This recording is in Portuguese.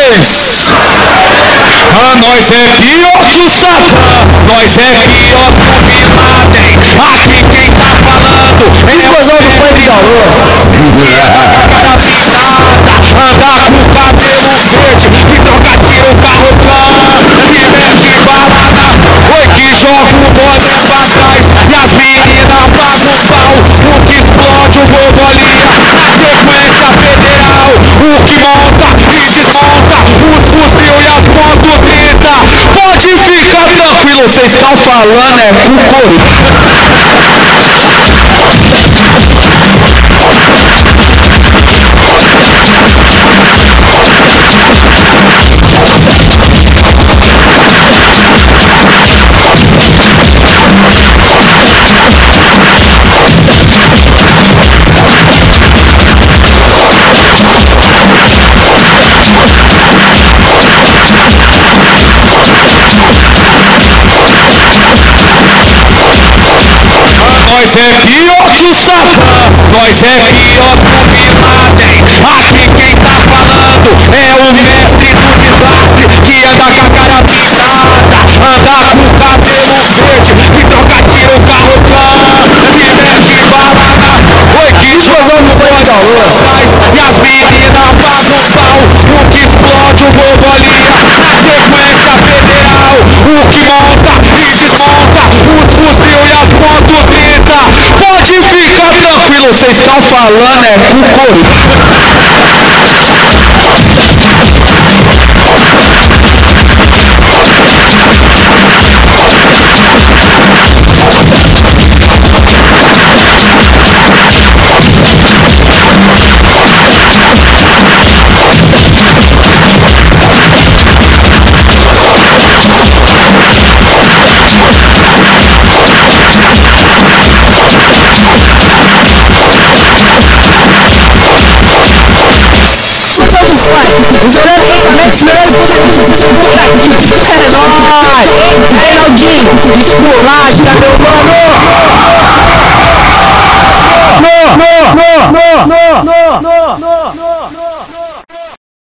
vocês. Nós é pior que o Satã, nós é pior que o Bin Laden. Aqui quem tá falando é Explosão do funk de calor. Andar com cabelo verde e troca tiro o carro clã. Me mete balada, oi que joga o boné pra trás e as meninas pagam o pau. O que explode o borbolinha na sequência federal. O que monta e desmonta os fuzil e as motos grita. Pode ficar tranquilo, vocês estão falando é com cor. Nós é pior que o Satã, nós é pior que o Bin Laden. Aqui quem tá falando é o mestre do desastre, que anda com a cara pintada, anda com o cabelo verde e troca tiro o carro clã. Me mete balada, oi que explosão no funk de calor. E as meninas pagam o pau. O que explode o borbolinha na sequência federal. O que monta e desmonta os fuzil e as motos grita. Pode ficar tranquilo, vocês estão falando é com cor. Os melhores lançamentos, os melhores conteúdos, vocês vão estar aqui. É nóis! Reinaldinho, esculacha!